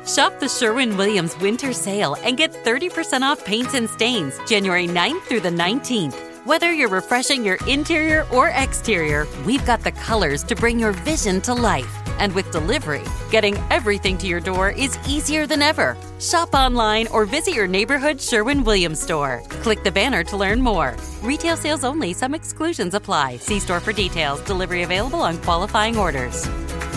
Shop the Sherwin-Williams Winter Sale and get 30% off paints and stains January 9th through the 19th. Whether you're refreshing your interior or exterior, we've got the colors to bring your vision to life. And with delivery, getting everything to your door is easier than ever. Shop online or visit your neighborhood Sherwin-Williams store. Click the banner to learn more. Retail sales only. Some exclusions apply. See store for details. Delivery available on qualifying orders.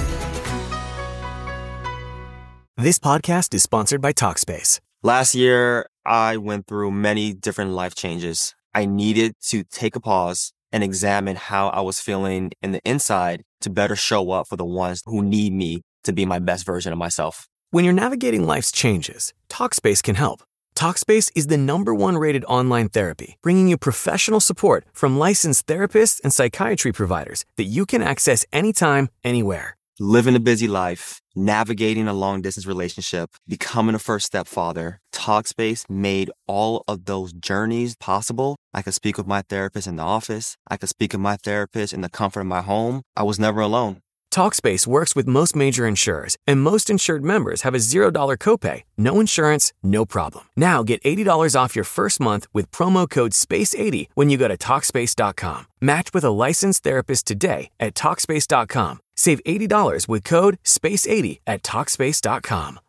This podcast is sponsored by Talkspace. Last year, I went through many different life changes. I needed to take a pause and examine how I was feeling in the inside to better show up for the ones who need me to be my best version of myself. When you're navigating life's changes, Talkspace can help. Talkspace is the #1 rated online therapy, bringing you professional support from licensed therapists and psychiatry providers that you can access anytime, anywhere. Living a busy life, navigating a long-distance relationship, becoming a first-step father, Talkspace made all of those journeys possible. I could speak with my therapist in the office. I could speak with my therapist in the comfort of my home. I was never alone. Talkspace works with most major insurers, and most insured members have a $0 copay. No insurance, no problem. Now get $80 off your first month with promo code SPACE80 when you go to Talkspace.com. Match with a licensed therapist today at Talkspace.com. Save $80 with code SPACE80 at Talkspace.com.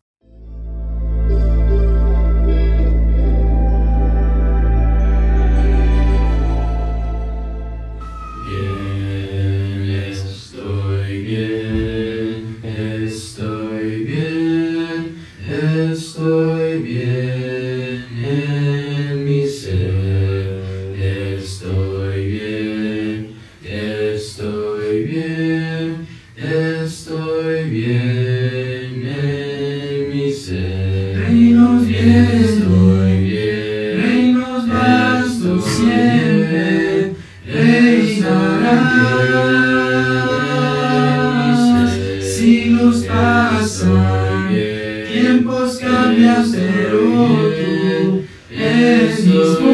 Estoy bien en mi ser, estoy bien, estoy bien, estoy bien en mi ser. Reinos bien, estoy bien, reinos vastos siempre, reinarán, siglos pasan, tiempos cambian, pero tú eres mismo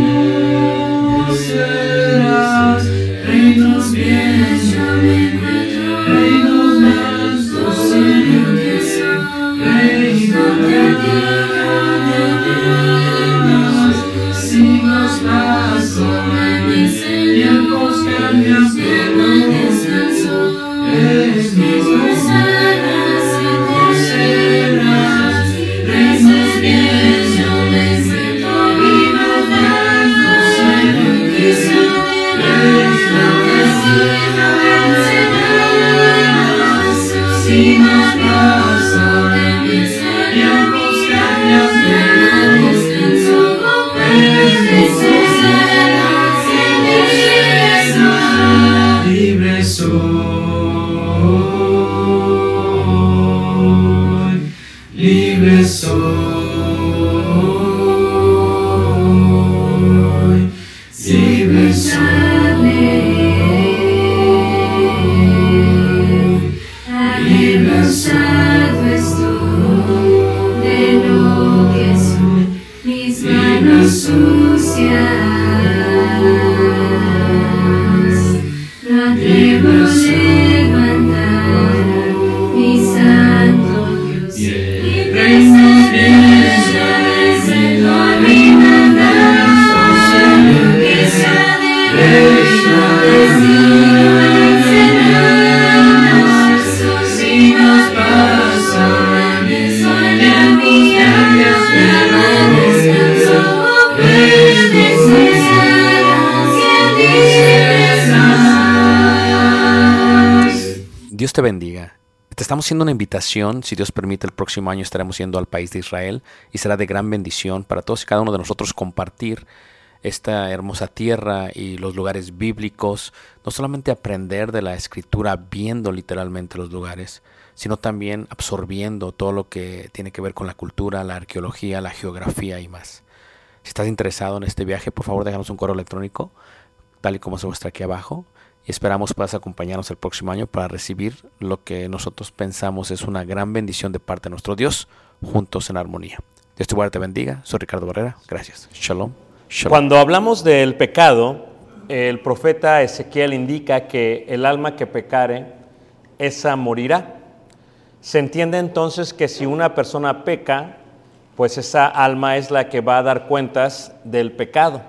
serás. Reinos bien, yo me encuentro, reinos vastos siempre, reinos de Dios, siglos pasan, tiempos cambian, pero descanso, eres mismo serás. Reinos bien, yo me encuentro, reinos vastos siempre, siglos pasan, tiempos cambian, pero descanso, eres mismo serás, libre soy, libre soy, libre soy, Cansado estoy de lo que soy, mis manos sucias, no atrevo a levantar mi santo Dios. reinos bien, yo me encuentro, reinos vastos siempre, siglos pasan, tiempos cambian, pero descanso, eres mismo serás. Dios te bendiga. Te estamos haciendo una invitación. Si Dios permite, el próximo año estaremos yendo al país de Israel y será de gran bendición para todos y cada uno de nosotros compartir esta hermosa tierra y los lugares bíblicos. No solamente aprender de la Escritura viendo literalmente los lugares, sino también absorbiendo todo lo que tiene que ver con la cultura, la arqueología, la geografía y más. Si estás interesado en este viaje, por favor déjanos un correo electrónico, tal y como se muestra aquí abajo. Y esperamos puedas acompañarnos el próximo año para recibir lo que nosotros pensamos es una gran bendición de parte de nuestro Dios, juntos en armonía. Dios te guarde y te bendiga. Soy Ricardo Barrera. Gracias. Shalom. Shalom. Cuando hablamos del pecado, el profeta Ezequiel indica que el alma que pecare, esa morirá. Se entiende entonces que si una persona peca, pues esa alma es la que va a dar cuentas del pecado.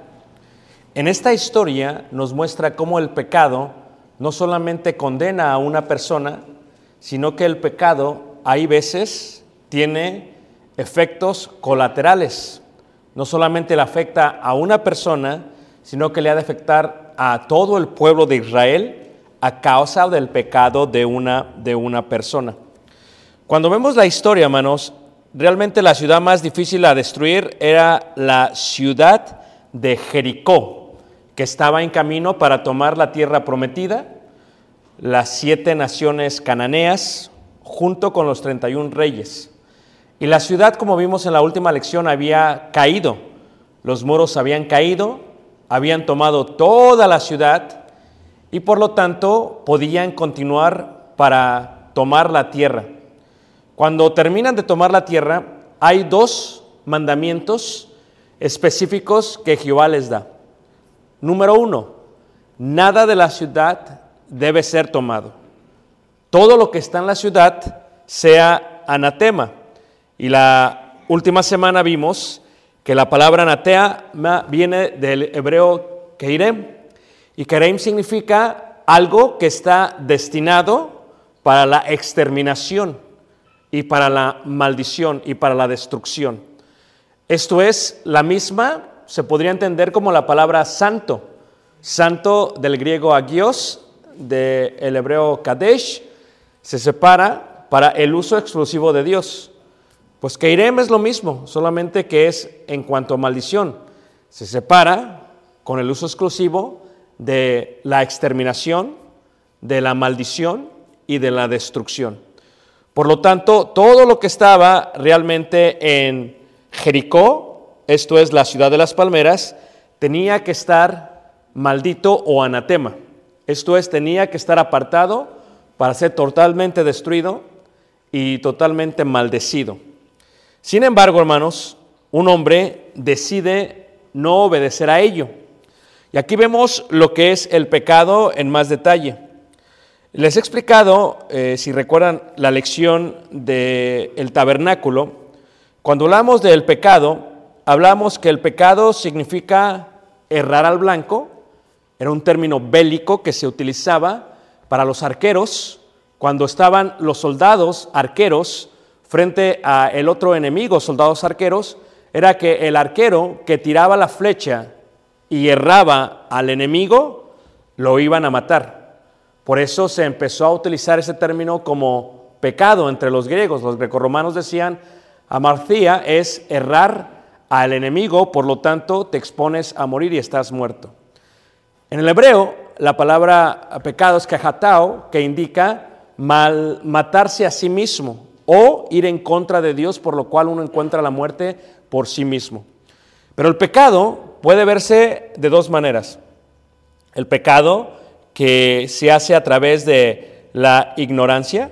En esta historia nos muestra cómo el pecado no solamente condena a una persona, sino que el pecado, hay veces, tiene efectos colaterales. No solamente le afecta a una persona, sino que le ha de afectar a todo el pueblo de Israel a causa del pecado de una persona. Cuando vemos la historia, hermanos, realmente la ciudad más difícil a destruir era la ciudad de Jericó, que estaba en camino para tomar la tierra prometida, las 7 naciones cananeas, junto con los 31 reyes. Y la ciudad, como vimos en la última lección, había caído. Los muros habían caído, habían tomado toda la ciudad y por lo tanto podían continuar para tomar la tierra. Cuando terminan de tomar la tierra, hay 2 mandamientos específicos que Jehová les da. Número 1, nada de la ciudad debe ser tomado. Todo lo que está en la ciudad sea anatema. Y la última semana vimos que la palabra anatema viene del hebreo keirem. Y keirem significa algo que está destinado para la exterminación y para la maldición y para la destrucción. Esto es la misma, se podría entender como la palabra santo. Santo del griego agios, del hebreo kadesh, se separa para el uso exclusivo de Dios. Pues keirem es lo mismo, solamente que es en cuanto a maldición. Se separa con el uso exclusivo de la exterminación, de la maldición y de la destrucción. Por lo tanto, todo lo que estaba realmente en Jericó, esto es la ciudad de las palmeras, tenía que estar maldito o anatema. Esto es, tenía que estar apartado para ser totalmente destruido y totalmente maldecido. Sin embargo, hermanos, un hombre decide no obedecer a ello. Y aquí vemos lo que es el pecado en más detalle. Les he explicado, si recuerdan la lección del tabernáculo, cuando hablamos del pecado, hablamos que el pecado significa errar al blanco. Era un término bélico que se utilizaba para los arqueros, cuando estaban los soldados arqueros frente a el otro enemigo, soldados arqueros, era que el arquero que tiraba la flecha y erraba al enemigo, lo iban a matar. Por eso se empezó a utilizar ese término como pecado entre los griegos. Los grecorromanos decían, amarcia es errar al enemigo, por lo tanto te expones a morir y estás muerto. En el hebreo, la palabra pecado es kajatao, que indica matarse a sí mismo o ir en contra de Dios, por lo cual uno encuentra la muerte por sí mismo. Pero el pecado puede verse de 2 maneras. El pecado que se hace a través de la ignorancia,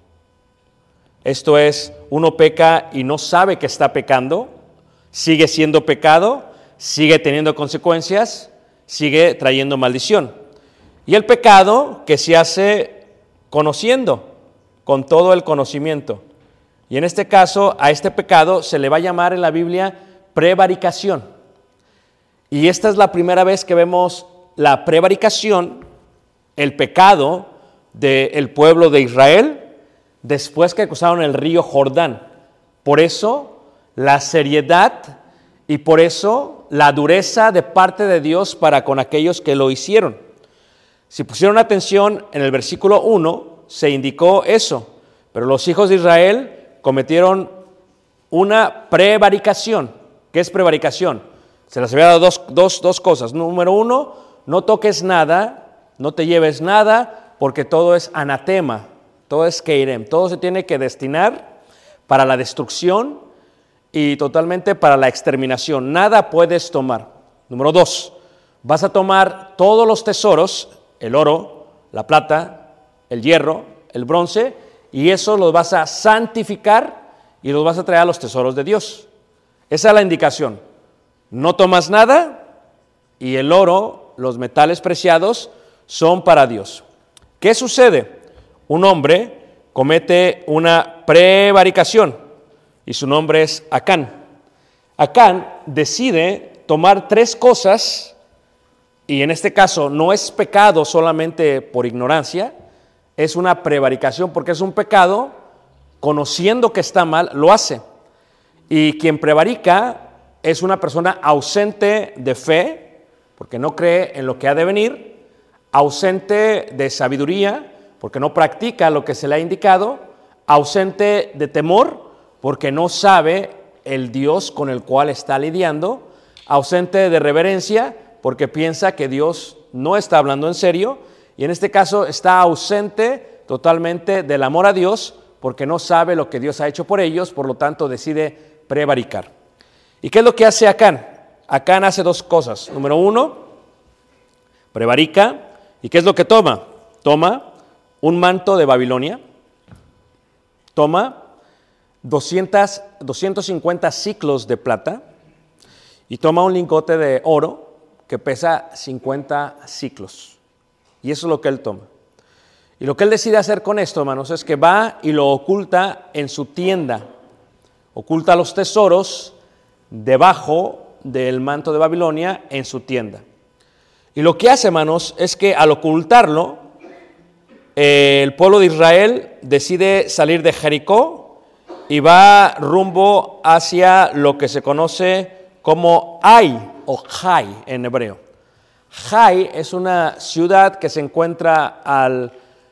esto es, uno peca y no sabe que está pecando, sigue siendo pecado, sigue teniendo consecuencias, sigue trayendo maldición. Y el pecado que se hace conociendo, con todo el conocimiento. Y en este caso, a este pecado se le va a llamar en la Biblia prevaricación. Y esta es la primera vez que vemos la prevaricación, el pecado del pueblo de Israel, después que cruzaron el río Jordán. Por eso la seriedad y por eso la dureza de parte de Dios para con aquellos que lo hicieron. Si pusieron atención, en el versículo 1 se indicó eso, pero los hijos de Israel cometieron una prevaricación. ¿Qué es prevaricación? Se les había dado dos cosas. Número 1, no toques nada, no te lleves nada, porque todo es anatema, todo es keirem, todo se tiene que destinar para la destrucción y totalmente para la exterminación. Nada puedes tomar. Número 2, vas a tomar todos los tesoros, el oro, la plata, el hierro, el bronce, y eso los vas a santificar y los vas a traer a los tesoros de Dios. Esa es la indicación. No tomas nada y el oro, los metales preciados, son para Dios. ¿Qué sucede? Un hombre comete una prevaricación y su nombre es Acán. Acán decide tomar 3 cosas y en este caso no es pecado solamente por ignorancia, es una prevaricación porque es un pecado, conociendo que está mal, lo hace. Y quien prevarica es una persona ausente de fe, porque no cree en lo que ha de venir, ausente de sabiduría, porque no practica lo que se le ha indicado, ausente de temor, porque no sabe el Dios con el cual está lidiando, ausente de reverencia, porque piensa que Dios no está hablando en serio, y en este caso está ausente totalmente del amor a Dios, porque no sabe lo que Dios ha hecho por ellos, por lo tanto decide prevaricar. ¿Y qué es lo que hace Acán? Acán hace 2 cosas. Número 1, prevarica. ¿Y qué es lo que toma? Toma un manto de Babilonia, toma 250 ciclos de plata y toma un lingote de oro que pesa 50 ciclos. Y eso es lo que él toma. Y lo que él decide hacer con esto, hermanos, es que va y lo oculta en su tienda. Oculta los tesoros debajo del manto de Babilonia en su tienda. Y lo que hace, hermanos, es que al ocultarlo, el pueblo de Israel decide salir de Jericó y va rumbo hacia lo que se conoce como Ai o Jai en hebreo. Jai es una ciudad que se encuentra al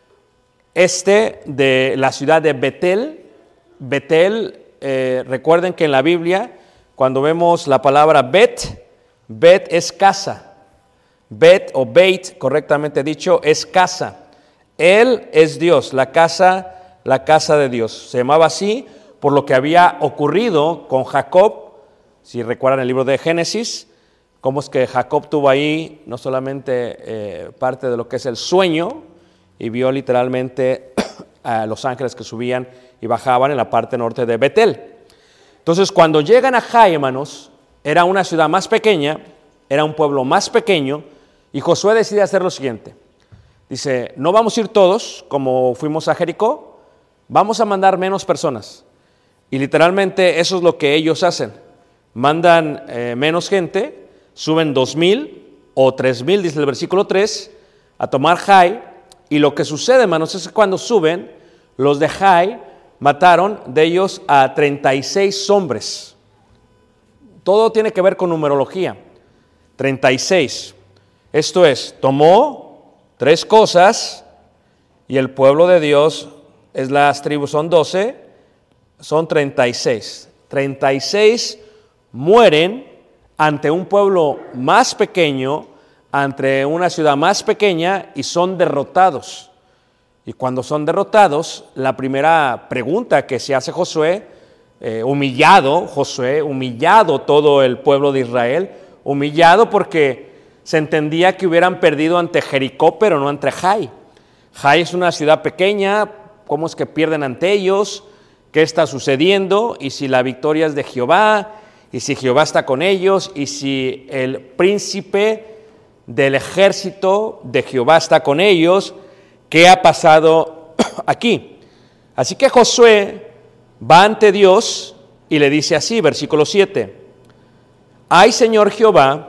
este de la ciudad de Betel. Betel, recuerden que en la Biblia, cuando vemos la palabra Bet es casa. Bet o Beit, correctamente dicho, es casa. Él es Dios, la casa de Dios. Se llamaba así por lo que había ocurrido con Jacob. Si recuerdan el libro de Génesis, cómo es que Jacob tuvo ahí no solamente parte de lo que es el sueño, y vio literalmente a los ángeles que subían y bajaban en la parte norte de Betel. Entonces, cuando llegan a Jai, hermanos, era una ciudad más pequeña, era un pueblo más pequeño, y Josué decide hacer lo siguiente. Dice, no vamos a ir todos como fuimos a Jericó, vamos a mandar menos personas. Y literalmente eso es lo que ellos hacen. Mandan menos gente, suben 2,000 o 3,000, dice el versículo 3, a tomar Jai. Y lo que sucede, hermanos, es que cuando suben, los de Jai mataron de ellos a 36 hombres. Todo tiene que ver con numerología. 36. Esto es, tomó 3 cosas y el pueblo de Dios, las tribus son 12, son 36. 36 mueren ante un pueblo más pequeño, ante una ciudad más pequeña, y son derrotados. Y cuando son derrotados, la primera pregunta que se hace Josué, humillado todo el pueblo de Israel, humillado porque se entendía que hubieran perdido ante Jericó, pero no ante Jai. Jai es una ciudad pequeña, ¿cómo es que pierden ante ellos? ¿Qué está sucediendo? Y si la victoria es de Jehová, y si Jehová está con ellos, y si el príncipe del ejército de Jehová está con ellos, ¿qué ha pasado aquí? Así que Josué va ante Dios y le dice así, versículo 7, ay Señor Jehová,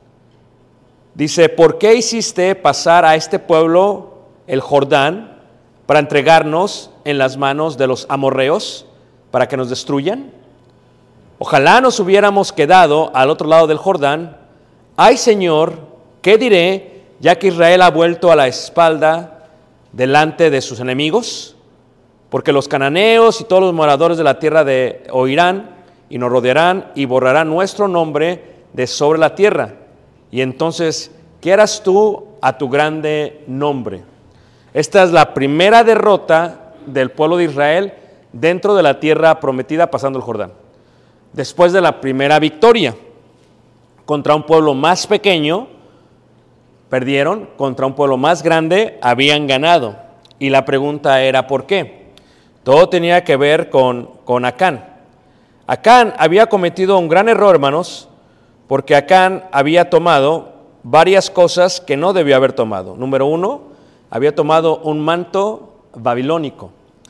dice, ¿por qué hiciste pasar a este pueblo el Jordán para entregarnos en las manos de los amorreos para que nos destruyan? Ojalá nos hubiéramos quedado al otro lado del Jordán. Ay Señor, ¿qué diré ya que Israel ha vuelto a la espalda delante de sus enemigos? Porque los cananeos y todos los moradores de la tierra oirán y nos rodearán y borrarán nuestro nombre de sobre la tierra. Y entonces, ¿qué harás tú a tu grande nombre? Esta es la primera derrota del pueblo de Israel dentro de la tierra prometida pasando el Jordán. Después de la primera victoria contra un pueblo más pequeño, perdieron, contra un pueblo más grande habían ganado. Y la pregunta era ¿por qué? Todo tenía que ver con Acán. Acán había cometido un gran error, hermanos, porque Acán había tomado varias cosas que no debió haber tomado. Número 1, había tomado un manto babilónico.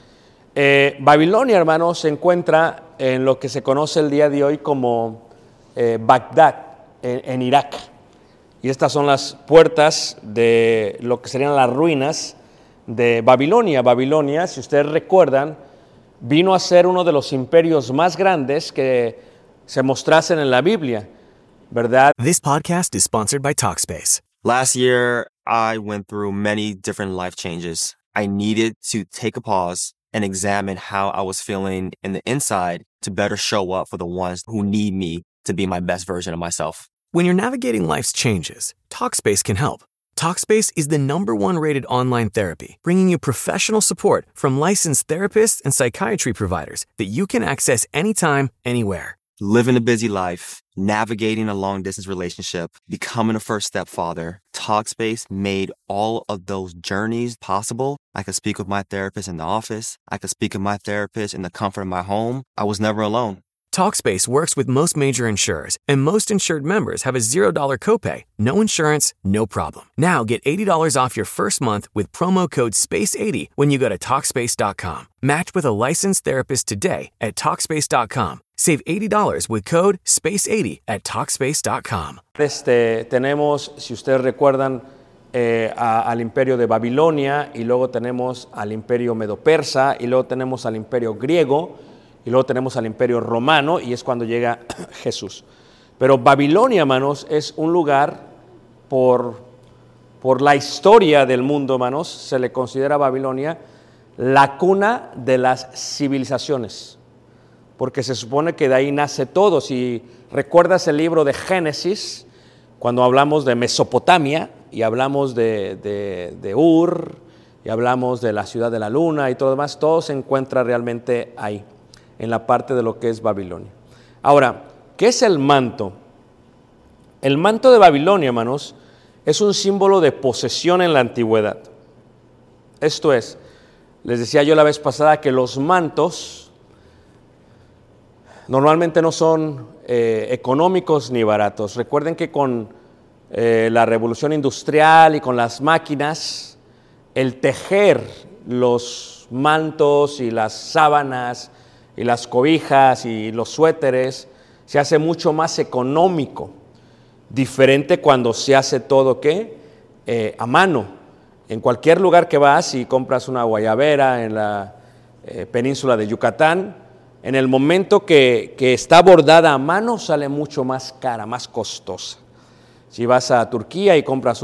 Babilonia, hermanos, se encuentra en lo que se conoce el día de hoy como Bagdad, en Irak. Y estas son las puertas de lo que serían las ruinas de Babilonia. Babilonia, si ustedes recuerdan, vino a ser uno de los imperios más grandes que se mostrasen en la Biblia, ¿verdad? This podcast is sponsored by Talkspace. Last year, I went through many different life changes. I needed to take a pause and examine how I was feeling in the inside to better show up for the ones who need me to be my best version of myself. When you're navigating life's changes, Talkspace can help. Talkspace is the #1 rated online therapy, bringing you professional support from licensed therapists and psychiatry providers that you can access anytime, anywhere. Living a busy life, navigating a long-distance relationship, becoming a first-step father, Talkspace made all of those journeys possible. I could speak with my therapist in the office. I could speak with my therapist in the comfort of my home. I was never alone. Talkspace works with most major insurers, and most insured members have a $0 copay, no insurance, no problem. Now get $80 off your first month with promo code SPACE80 when you go to Talkspace.com. Match with a licensed therapist today at Talkspace.com. Save $80 with code SPACE80 at Talkspace.com. Tenemos, si ustedes recuerdan, al imperio de Babilonia, y luego tenemos al imperio medo-persa, y luego tenemos al imperio griego, y luego tenemos al imperio romano, y es cuando llega Jesús. Pero Babilonia, hermanos, es un lugar por la historia del mundo, hermanos, se le considera Babilonia la cuna de las civilizaciones, porque se supone que de ahí nace todo. Si recuerdas el libro de Génesis, cuando hablamos de Mesopotamia, y hablamos de Ur, y hablamos de la ciudad de la luna y todo lo demás, todo se encuentra realmente ahí, en la parte de lo que es Babilonia. Ahora, ¿qué es el manto? El manto de Babilonia, hermanos, es un símbolo de posesión en la antigüedad. Esto es, les decía yo la vez pasada que los mantos normalmente no son económicos ni baratos. Recuerden que con la revolución industrial y con las máquinas, el tejer los mantos y las sábanas y las cobijas y los suéteres se hace mucho más económico, diferente cuando se hace todo a mano. En cualquier lugar que vas y compras una guayabera en la península de Yucatán, en el momento que está bordada a mano sale mucho más cara, más costosa. Si vas a Turquía y compras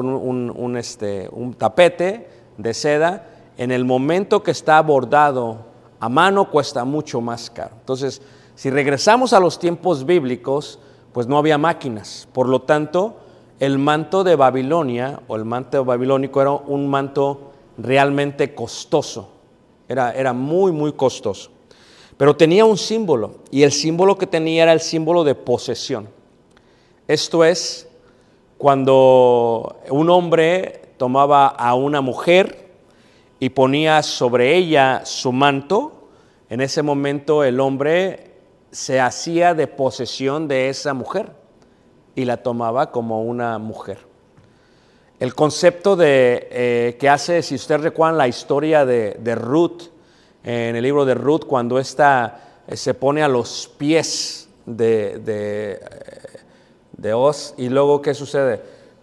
un tapete de seda, en el momento que está bordado a mano cuesta mucho más caro. Entonces, si regresamos a los tiempos bíblicos, pues no había máquinas. Por lo tanto, el manto de Babilonia o el manto babilónico era un manto realmente costoso. Era muy, muy costoso. Pero tenía un símbolo, y el símbolo que tenía era el símbolo de posesión. Esto es, cuando un hombre tomaba a una mujer y ponía sobre ella su manto, en ese momento el hombre se hacía de posesión de esa mujer y la tomaba como una mujer. El concepto que hace, si ustedes recuerdan la historia de Ruth, en el libro de Ruth, cuando ésta se pone a los pies de Oz, y luego ¿qué sucede?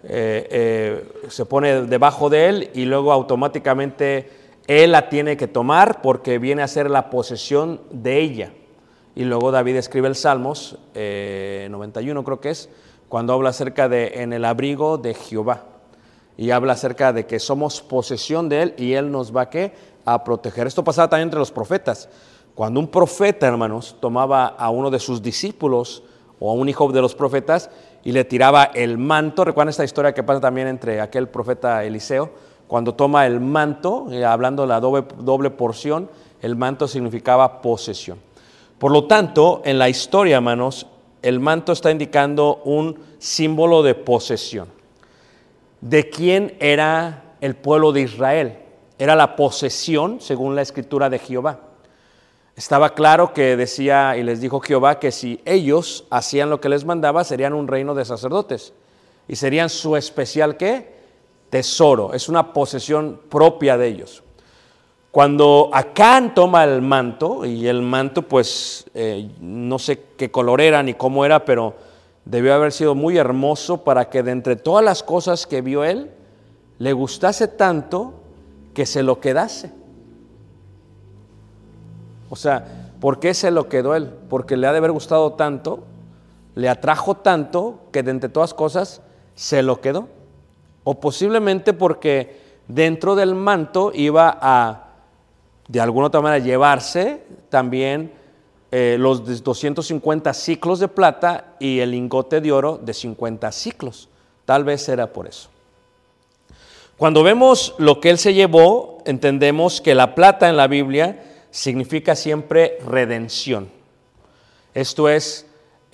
Se pone debajo de él y luego automáticamente él la tiene que tomar porque viene a ser la posesión de ella. Y luego David escribe el Salmos 91, creo que es, cuando habla acerca de en el abrigo de Jehová, y habla acerca de que somos posesión de él y él nos va a proteger. Esto pasaba también entre los profetas. Cuando un profeta, hermanos, tomaba a uno de sus discípulos o a un hijo de los profetas y le tiraba el manto, recuerdan esta historia que pasa también entre aquel profeta Eliseo, cuando toma el manto, hablando de la doble porción, el manto significaba posesión. Por lo tanto, en la historia, hermanos, el manto está indicando un símbolo de posesión. ¿De quién era el pueblo de Israel? Era la posesión, según la escritura de Jehová. Estaba claro que decía y les dijo Jehová que si ellos hacían lo que les mandaba, serían un reino de sacerdotes y serían su especial tesoro. Es una posesión propia de ellos. Cuando Acán toma el manto, y el manto pues no sé qué color era ni cómo era, pero debió haber sido muy hermoso para que de entre todas las cosas que vio él, le gustase tanto que se lo quedase. O sea, ¿por qué se lo quedó él? Porque le ha de haber gustado tanto, le atrajo tanto que de entre todas cosas se lo quedó. O posiblemente porque dentro del manto iba a, de alguna otra manera, llevarse también los 250 siclos de plata y el lingote de oro de 50 siclos. Tal vez era por eso. Cuando vemos lo que él se llevó, entendemos que la plata en la Biblia significa siempre redención. Esto es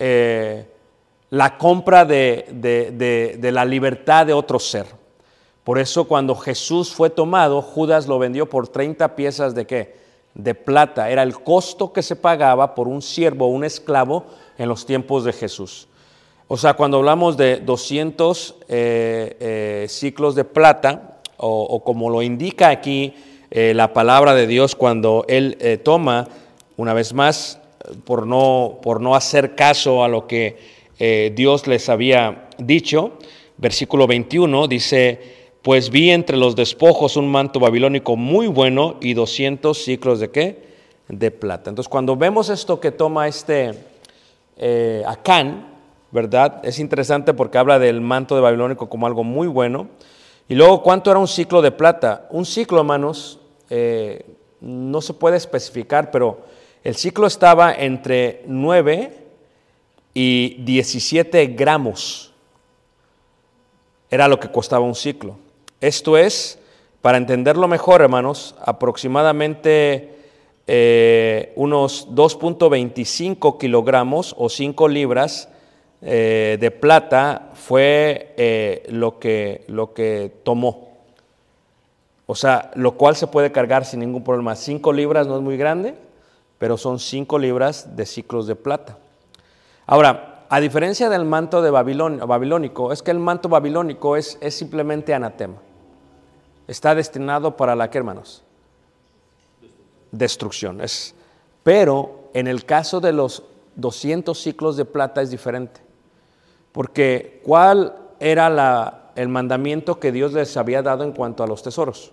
la compra de la libertad de otro ser. Por eso cuando Jesús fue tomado, Judas lo vendió por 30 piezas de ¿qué? De plata. Era el costo que se pagaba por un siervo o un esclavo en los tiempos de Jesús. O sea, cuando hablamos de 200 ciclos de plata, o como lo indica aquí la palabra de Dios, cuando él toma, una vez más, por no hacer caso a lo que Dios les había dicho, versículo 21 dice: pues vi entre los despojos un manto babilónico muy bueno y 200 ciclos de ¿qué? De plata. Entonces, cuando vemos esto que toma Acán, ¿verdad? Es interesante porque habla del manto de babilónico como algo muy bueno. Y luego, ¿cuánto era un ciclo de plata? Un ciclo, hermanos, no se puede especificar, pero el ciclo estaba entre 9 y 17 gramos. Era lo que costaba un ciclo. Esto es, para entenderlo mejor, hermanos, aproximadamente unos 2.25 kilogramos o 5 libras de plata fue lo que tomó. O sea, lo cual se puede cargar sin ningún problema. 5 libras no es muy grande, pero son 5 libras de ciclos de plata. Ahora, a diferencia del manto de babilónico, es que el manto babilónico es simplemente anatema. Está destinado para la ¿qué, hermanos? Destrucción. Pero en el caso de los 200 ciclos de plata es diferente. Porque ¿cuál era el mandamiento que Dios les había dado en cuanto a los tesoros?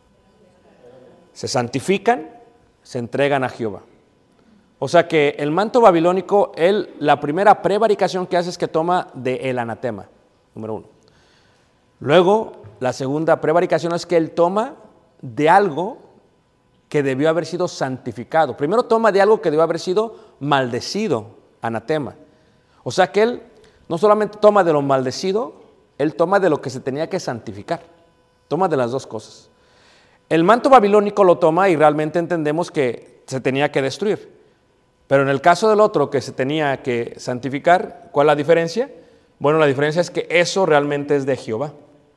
Se santifican, se entregan a Jehová. O sea que el manto babilónico, la primera prevaricación que hace es que toma del anatema, número 1. Luego, la segunda prevaricación es que él toma de algo que debió haber sido santificado. Primero toma de algo que debió haber sido maldecido, anatema. O sea que él no solamente toma de lo maldecido, él toma de lo que se tenía que santificar. Toma de las dos cosas. El manto babilónico lo toma y realmente entendemos que se tenía que destruir. Pero en el caso del otro que se tenía que santificar, ¿cuál es la diferencia? Bueno, la diferencia es que eso realmente es de Jehová.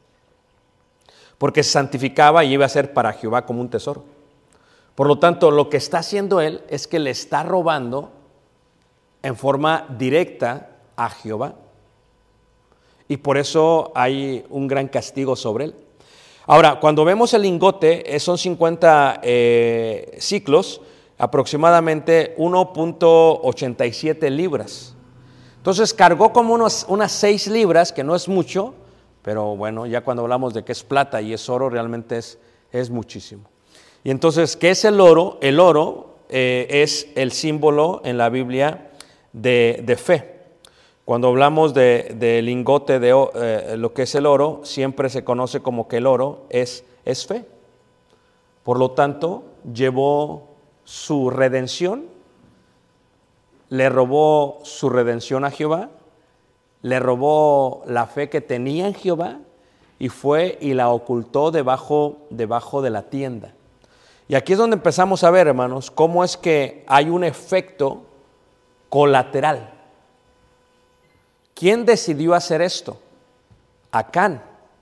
Porque se santificaba y iba a ser para Jehová como un tesoro. Por lo tanto, lo que está haciendo él es que le está robando en forma directa a Jehová. Y por eso hay un gran castigo sobre él. Ahora, cuando vemos el lingote, son 50 ciclos, aproximadamente 1.87 libras. Entonces cargó como unas 6 libras, que no es mucho, pero bueno, ya cuando hablamos de que es plata y es oro, realmente es muchísimo. Y entonces, ¿qué es el oro? El oro es el símbolo en la Biblia de fe. Cuando hablamos de lingote, lo que es el oro, siempre se conoce como que el oro es fe. Por lo tanto, llevó su redención, le robó su redención a Jehová, le robó la fe que tenía en Jehová y fue y la ocultó debajo de la tienda. Y aquí es donde empezamos a ver, hermanos, cómo es que hay un efecto colateral. ¿Quién decidió hacer esto? Acán.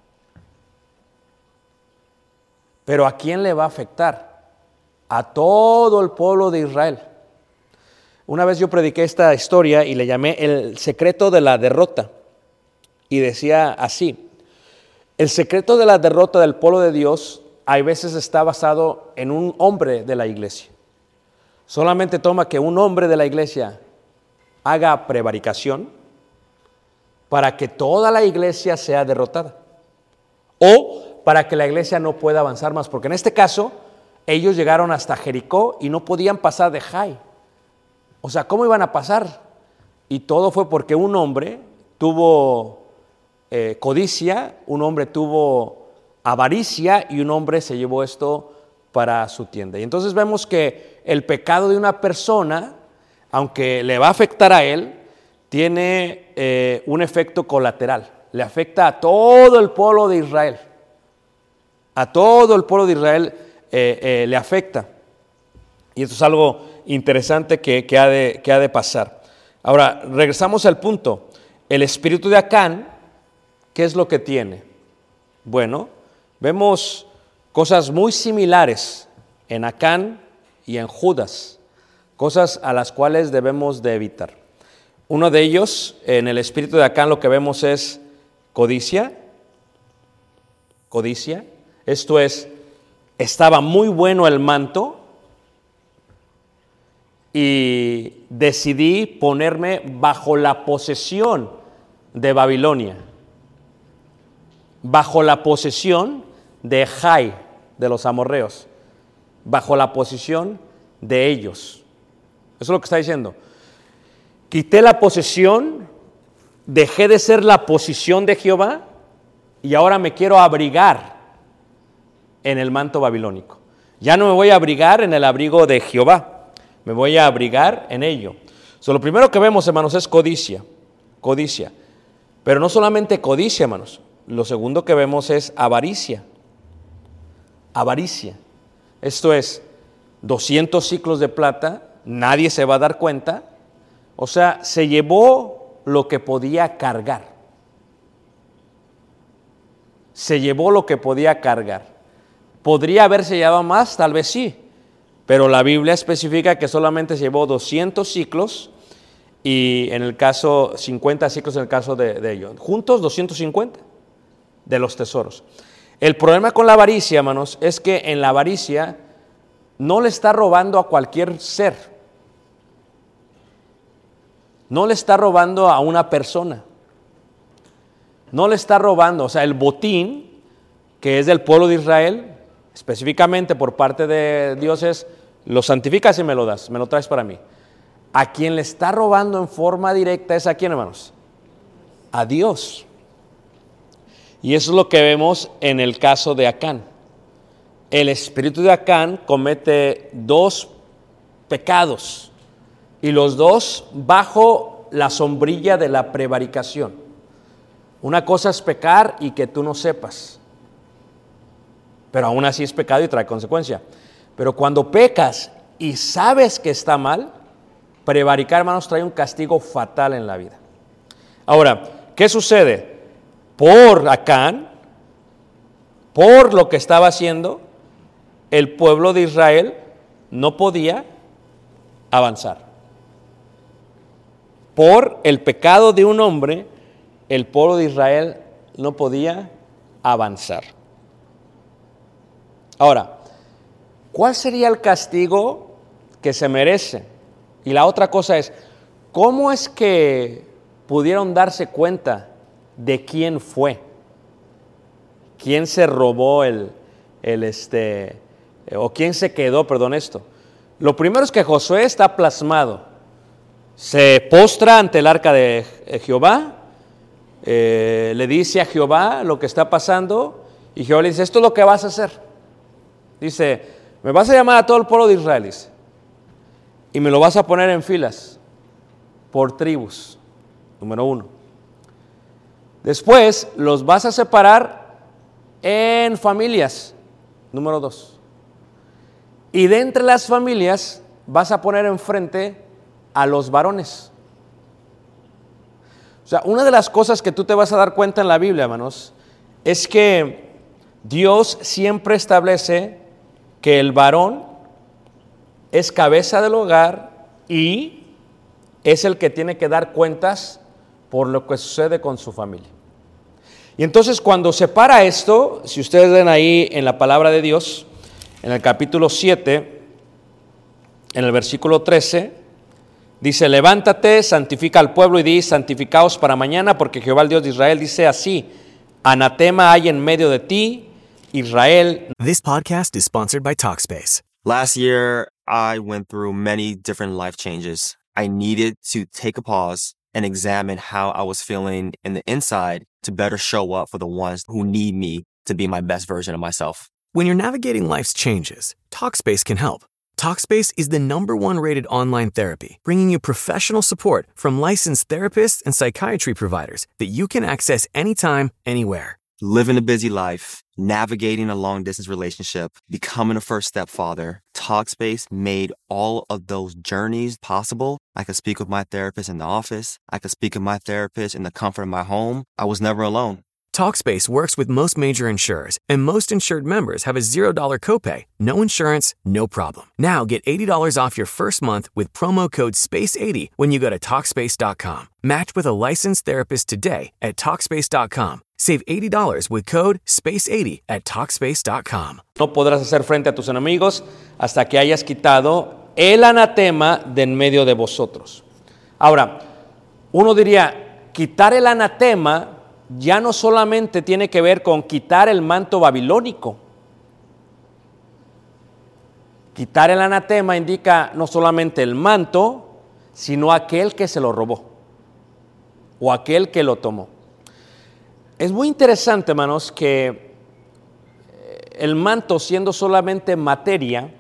Pero ¿a quién le va a afectar? A todo el pueblo de Israel. Una vez yo prediqué esta historia y le llamé el secreto de la derrota. Y decía así: el secreto de la derrota del pueblo de Dios hay veces está basado en un hombre de la iglesia. Solamente toma que un hombre de la iglesia haga prevaricación para que toda la iglesia sea derrotada. O para que la iglesia no pueda avanzar más. Porque en este caso, ellos llegaron hasta Jericó y no podían pasar de Jai. O sea, ¿cómo iban a pasar? Y todo fue porque un hombre tuvo codicia, un hombre tuvo avaricia y un hombre se llevó esto para su tienda. Y entonces vemos que el pecado de una persona, aunque le va a afectar a él, tiene un efecto colateral. Le afecta a todo el pueblo de Israel. A todo el pueblo de Israel le afecta. Y esto es algo interesante que ha de pasar. Ahora, regresamos al punto. El espíritu de Acán, ¿qué es lo que tiene? Bueno, vemos cosas muy similares en Acán y en Judas, cosas a las cuales debemos de evitar. Uno de ellos, en el espíritu de Acán, lo que vemos es codicia. Codicia. Esto es, estaba muy bueno el manto y decidí ponerme bajo la posesión de Babilonia, bajo la posesión de Jai, de los amorreos, bajo la posesión de ellos. Eso es lo que está diciendo. Quité la posesión, dejé de ser la posición de Jehová y ahora me quiero abrigar en el manto babilónico. Ya no me voy a abrigar en el abrigo de Jehová, me voy a abrigar en ello. Lo primero que vemos, hermanos, es codicia. Codicia. Pero no solamente codicia, hermanos. Lo segundo que vemos es avaricia. Avaricia. Esto es 200 ciclos de plata, nadie se va a dar cuenta. O sea, se llevó lo que podía cargar. Se llevó lo que podía cargar. ¿Podría haberse llevado más? Tal vez sí. Pero la Biblia especifica que solamente se llevó 200 ciclos y en el caso 50 ciclos en el caso de ellos. Juntos 250 de los tesoros. El problema con la avaricia, hermanos, es que en la avaricia no le está robando a cualquier ser. No le está robando a una persona. No le está robando, o sea, el botín que es del pueblo de Israel, específicamente por parte de Dios es, lo santificas y me lo das, me lo traes para mí. A quien le está robando en forma directa es a quién, hermanos, a Dios. Y eso es lo que vemos en el caso de Acán. El espíritu de Acán comete dos pecados y los dos bajo la sombrilla de la prevaricación. Una cosa es pecar y que tú no sepas, pero aún así es pecado y trae consecuencia. Pero cuando pecas y sabes que está mal, prevaricar, hermanos, trae un castigo fatal en la vida. Ahora, ¿qué sucede? Por Acán, por lo que estaba haciendo, el pueblo de Israel no podía avanzar. Por el pecado de un hombre, el pueblo de Israel no podía avanzar. Ahora, ¿cuál sería el castigo que se merece? Y la otra cosa es, ¿cómo es que pudieron darse cuenta de quién fue? ¿Quién se robó o quién se quedó, esto? Lo primero es que Josué está plasmado. Se postra ante el arca de Jehová, le dice a Jehová lo que está pasando y Jehová le dice, esto es lo que vas a hacer. Dice, me vas a llamar a todo el pueblo de Israel, dice, y me lo vas a poner en filas, por tribus, número 1. Después los vas a separar en familias, número 2. Y de entre las familias vas a poner enfrente a los varones. O sea, una de las cosas que tú te vas a dar cuenta en la Biblia, hermanos, es que Dios siempre establece que el varón es cabeza del hogar y es el que tiene que dar cuentas por lo que sucede con su familia. Y entonces cuando se para esto, si ustedes ven ahí en la palabra de Dios, en el capítulo 7, en el versículo 13, dice: levántate, santifica al pueblo y di: santificaos para mañana, porque Jehová el Dios de Israel dice así: anatema hay en medio de ti, Israel. This podcast is sponsored by Talkspace. Last year, I went through many different life changes. I needed to take a pause and examine how I was feeling in the inside to better show up for the ones who need me to be my best version of myself. When you're navigating life's changes, Talkspace can help. Talkspace is the #1 rated online therapy, bringing you professional support from licensed therapists and psychiatry providers that you can access anytime, anywhere. Living a busy life, navigating a long-distance relationship, becoming a first-step father, Talkspace made all of those journeys possible. I could speak with my therapist in the office. I could speak with my therapist in the comfort of my home. I was never alone. Talkspace works with most major insurers, and most insured members have a $0 copay, no insurance, no problem. Now get $80 off your first month with promo code SPACE80 when you go to Talkspace.com. Match with a licensed therapist today at Talkspace.com. Save $80 with code SPACE80 at Talkspace.com. No podrás hacer frente a tus enemigos hasta que hayas quitado el anatema de en medio de vosotros. Ahora, uno diría, quitar el anatema ya no solamente tiene que ver con quitar el manto babilónico. Quitar el anatema indica no solamente el manto, sino aquel que se lo robó o aquel que lo tomó. Es muy interesante, hermanos, que el manto, siendo solamente materia,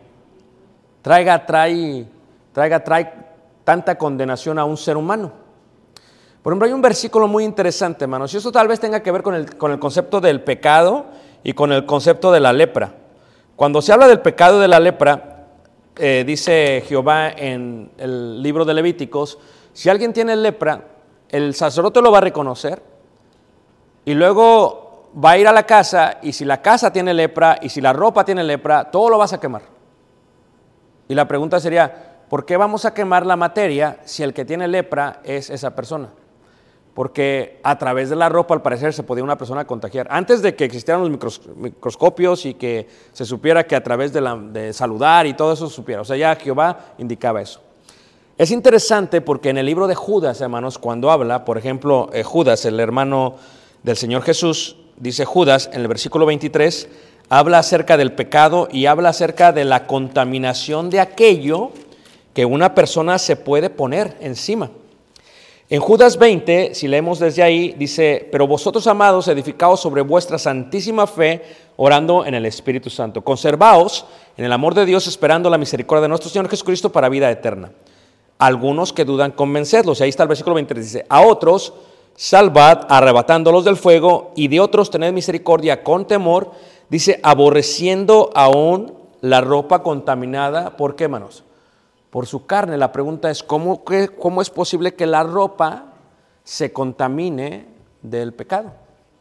trae tanta condenación a un ser humano. Por ejemplo, hay un versículo muy interesante, hermanos, y eso tal vez tenga que ver con el concepto del pecado y con el concepto de la lepra. Cuando se habla del pecado de la lepra, dice Jehová en el libro de Levíticos: si alguien tiene lepra, el sacerdote lo va a reconocer y luego va a ir a la casa, y si la casa tiene lepra y si la ropa tiene lepra, todo lo vas a quemar. Y la pregunta sería, ¿por qué vamos a quemar la materia si el que tiene lepra es esa persona? Porque a través de la ropa, al parecer, se podía una persona contagiar. Antes de que existieran los microscopios y que se supiera que a través de saludar y todo eso se supiera. O sea, ya Jehová indicaba eso. Es interesante porque en el libro de Judas, hermanos, cuando habla, por ejemplo, Judas, el hermano del Señor Jesús, dice Judas en el versículo 23, habla acerca del pecado y habla acerca de la contaminación de aquello que una persona se puede poner encima. En Judas 20, si leemos desde ahí, dice: pero vosotros, amados, edificaos sobre vuestra santísima fe, orando en el Espíritu Santo. Conservaos en el amor de Dios, esperando la misericordia de nuestro Señor Jesucristo para vida eterna. Algunos que dudan, convencedlos. Y ahí está el versículo 23, dice: a otros salvad, arrebatándolos del fuego, y de otros tened misericordia con temor. Dice, aborreciendo aún la ropa contaminada. ¿Por qué, hermanos? Por su carne. La pregunta es, ¿cómo es posible que la ropa se contamine del pecado?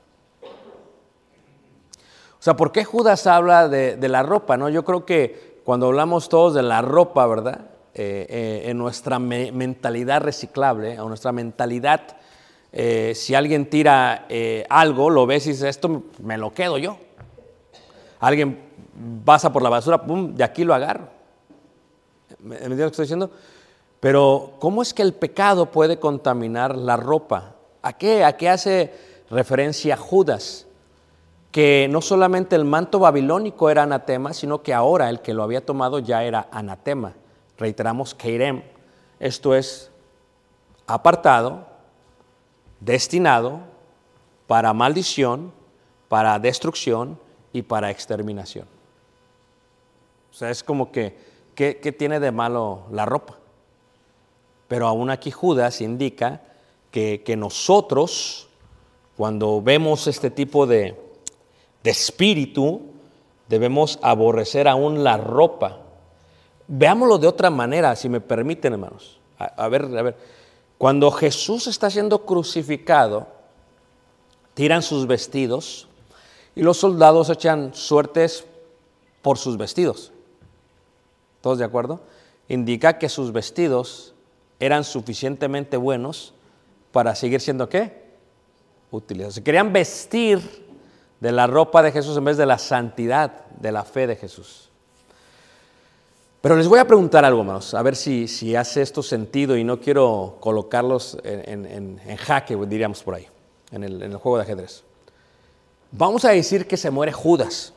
O sea, ¿por qué Judas habla de la ropa? ¿No? Yo creo que cuando hablamos todos de la ropa, ¿verdad? En nuestra mentalidad reciclable, a nuestra mentalidad, si alguien tira algo, lo ves y dices, esto me lo quedo yo. Alguien pasa por la basura, pum, de aquí lo agarro. ¿Me entiendes lo que estoy diciendo? Pero, ¿cómo es que el pecado puede contaminar la ropa? ¿A qué hace referencia Judas? Que no solamente el manto babilónico era anatema, sino que ahora el que lo había tomado ya era anatema. Reiteramos, keirem. Esto es apartado, destinado para maldición, para destrucción y para exterminación. O sea, es como que ¿qué tiene de malo la ropa? Pero aún aquí Judas indica que nosotros, cuando vemos este tipo de espíritu, debemos aborrecer aún la ropa. Veámoslo de otra manera, si me permiten, hermanos. A ver. Cuando Jesús está siendo crucificado, tiran sus vestidos y los soldados echan suertes por sus vestidos. ¿Todos de acuerdo? Indica que sus vestidos eran suficientemente buenos para seguir siendo ¿qué? útiles. Se querían vestir de la ropa de Jesús en vez de la santidad, de la fe de Jesús. Pero les voy a preguntar algo, hermanos, a ver si hace esto sentido, y no quiero colocarlos en jaque, diríamos por ahí, en el juego de ajedrez. Vamos a decir que se muere Judas.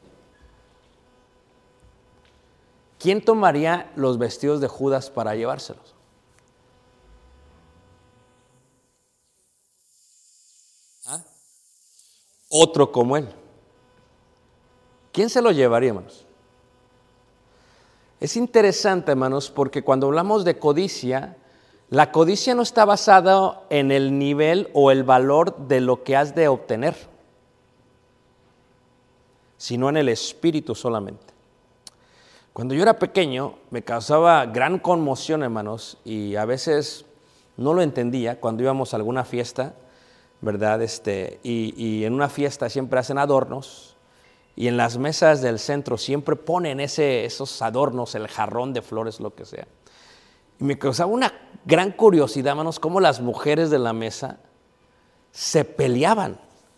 ¿Quién tomaría los vestidos de Judas para llevárselos? ¿Ah? Otro como él. ¿Quién se lo llevaría, hermanos? Es interesante, hermanos, porque cuando hablamos de codicia, la codicia no está basada en el nivel o el valor de lo que has de obtener, sino en el espíritu solamente. Cuando yo era pequeño, me causaba gran conmoción, hermanos, y a veces no lo entendía cuando íbamos a alguna fiesta, ¿verdad? Y en una fiesta siempre hacen adornos. Y en las mesas del centro siempre ponen esos adornos, el jarrón de flores, lo que sea. Y me causaba una gran curiosidad, hermanos, cómo las mujeres de la mesa se peleaban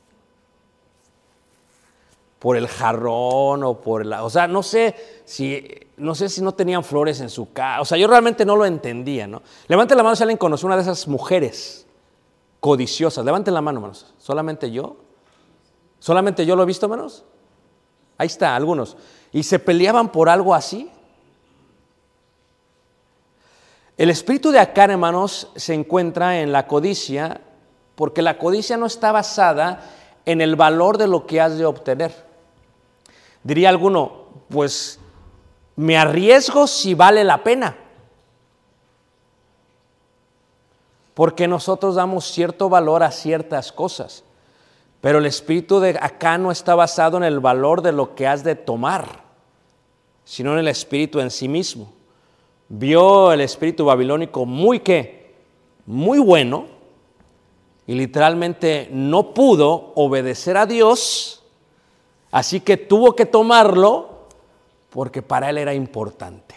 por el jarrón o por o sea, no sé si no tenían flores en su casa. O sea, yo realmente no lo entendía, ¿no? Levanten la mano si alguien conoce una de esas mujeres codiciosas. Levanten la mano, hermanos. ¿Solamente yo? ¿Solamente yo lo he visto, hermanos? Ahí está, algunos. ¿Y se peleaban por algo así? El espíritu de Acán, hermanos, se encuentra en la codicia, porque la codicia no está basada en el valor de lo que has de obtener. Diría alguno, pues me arriesgo si vale la pena. Porque nosotros damos cierto valor a ciertas cosas. Pero el espíritu de Acán no está basado en el valor de lo que has de tomar, sino en el espíritu en sí mismo. Vio el espíritu babilónico muy bueno, y literalmente no pudo obedecer a Dios, así que tuvo que tomarlo porque para él era importante.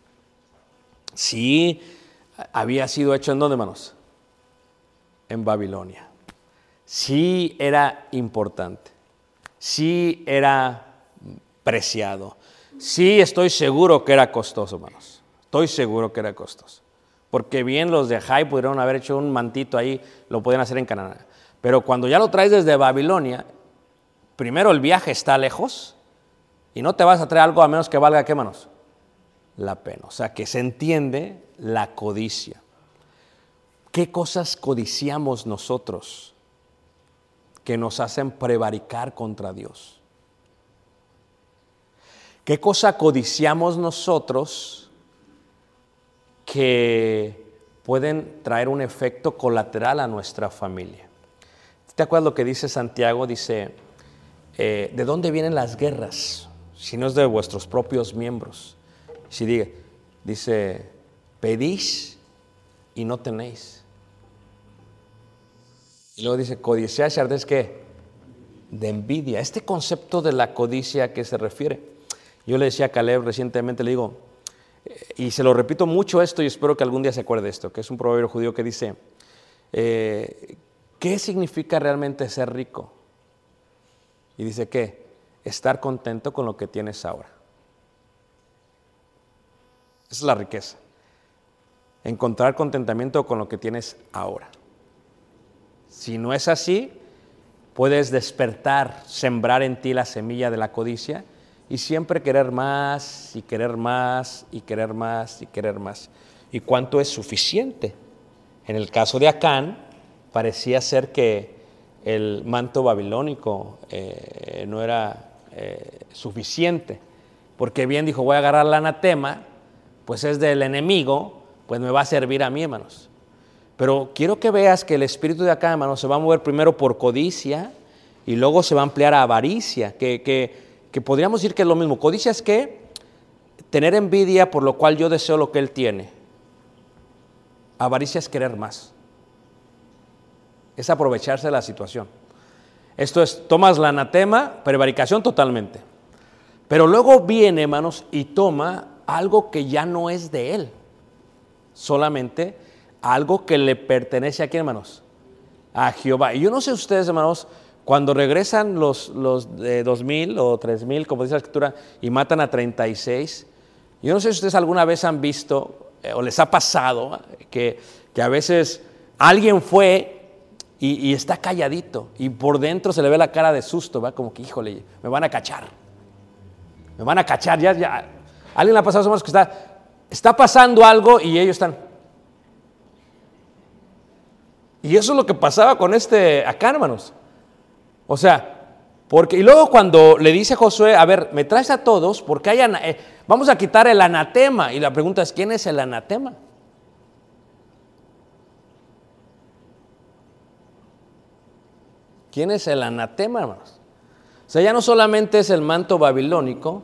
Sí, había sido hecho ¿en dónde, hermanos? En Babilonia. Sí era importante, sí era preciado, sí estoy seguro que era costoso, hermanos, estoy seguro que era costoso, porque bien los de Jai pudieron haber hecho un mantito ahí, lo podían hacer en Canaán, pero cuando ya lo traes desde Babilonia, primero el viaje está lejos y no te vas a traer algo a menos que valga, ¿qué, hermanos? La pena. O sea, que se entiende la codicia. ¿Qué cosas codiciamos nosotros que nos hacen prevaricar contra Dios? ¿Qué cosa codiciamos nosotros que pueden traer un efecto colateral a nuestra familia? ¿Te acuerdas lo que dice Santiago? Dice, ¿de dónde vienen las guerras? Si no es de vuestros propios miembros. Si dice, pedís y no tenéis. Y luego dice, codiciáis y ardéis, ¿qué? De envidia. Este concepto de la codicia, ¿a qué se refiere? Yo le decía a Caleb recientemente, le digo, y se lo repito mucho esto y espero que algún día se acuerde de esto, que es un proverbio judío que dice, ¿qué significa realmente ser rico? Y dice, ¿qué? Estar contento con lo que tienes ahora. Esa es la riqueza. Encontrar contentamiento con lo que tienes ahora. Si no es así, puedes despertar, sembrar en ti la semilla de la codicia y siempre querer más y querer más y querer más y querer más. ¿Y cuánto es suficiente? En el caso de Acán, parecía ser que el manto babilónico no era suficiente, porque bien dijo, voy a agarrar la anatema, pues es del enemigo, pues me va a servir a mí, hermanos. Pero quiero que veas que el espíritu de acá, hermanos, se va a mover primero por codicia y luego se va a ampliar a avaricia, que podríamos decir que es lo mismo. Codicia es que tener envidia por lo cual yo deseo lo que él tiene. Avaricia es querer más. Es aprovecharse de la situación. Esto es, tomas la anatema, prevaricación totalmente. Pero luego viene, hermanos, y toma algo que ya no es de él. Solamente algo que le pertenece a quién, hermanos? a Jehová. Y yo no sé ustedes, hermanos, cuando regresan los de 2,000 o 3,000, como dice la Escritura, y matan a 36, yo no sé si ustedes alguna vez han visto o les ha pasado que a veces alguien fue y está calladito y por dentro se le ve la cara de susto, ¿va? Como que, híjole, me van a cachar. Me van a cachar, ya. ¿Alguien le ha pasado, hermanos, que está pasando algo y ellos están? Y eso es lo que pasaba con acá, hermanos. O sea, y luego cuando le dice a Josué, a ver, me traes a todos porque vamos a quitar el anatema. Y la pregunta es, ¿quién es el anatema? ¿Quién es el anatema, hermanos? O sea, ya no solamente es el manto babilónico,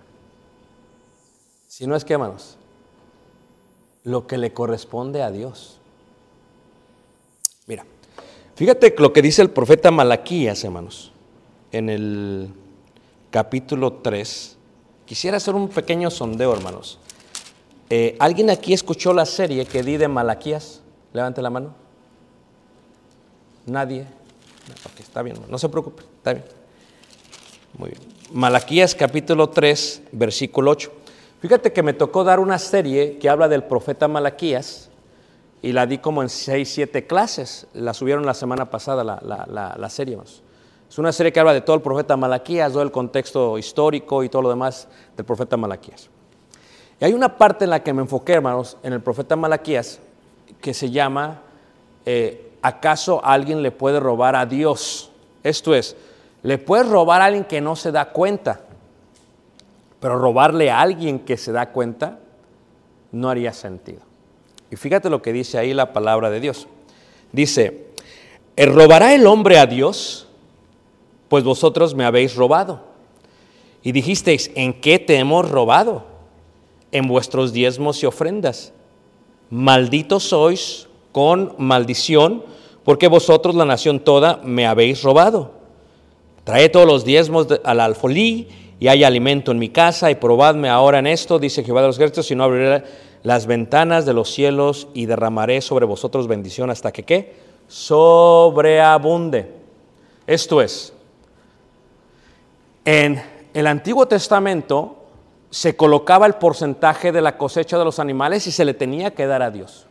sino es que, hermanos, lo que le corresponde a Dios. Mira, fíjate lo que dice el profeta Malaquías, hermanos, en el capítulo 3. Quisiera hacer un pequeño sondeo, hermanos. ¿Alguien aquí escuchó la serie que di de Malaquías? Levante la mano. ¿Nadie? Ok, está bien, no se preocupe, está bien. Muy bien. Malaquías capítulo 3, versículo 8. Fíjate que me tocó dar una serie que habla del profeta Malaquías y la di como en 6, 7 clases. La subieron la semana pasada la serie. Es una serie que habla de todo el profeta Malaquías, todo el contexto histórico y todo lo demás del profeta Malaquías. Y hay una parte en la que me enfoqué, hermanos, en el profeta Malaquías, que se llama ¿acaso alguien le puede robar a Dios? Esto es, le puedes robar a alguien que no se da cuenta, pero robarle a alguien que se da cuenta no haría sentido. Y fíjate lo que dice ahí la palabra de Dios. Dice, ¿robará el hombre a Dios? Pues vosotros me habéis robado. Y dijisteis, ¿en qué te hemos robado? En vuestros diezmos y ofrendas. Malditos sois con maldición, porque vosotros, la nación toda, me habéis robado. Traed todos los diezmos al alfolí, y hay alimento en mi casa, y probadme ahora en esto, dice Jehová de los ejércitos, si no abriré las ventanas de los cielos y derramaré sobre vosotros bendición hasta que, ¿qué? Sobreabunde. Esto es, en el Antiguo Testamento se colocaba el porcentaje de la cosecha de los animales y se le tenía que dar a Dios.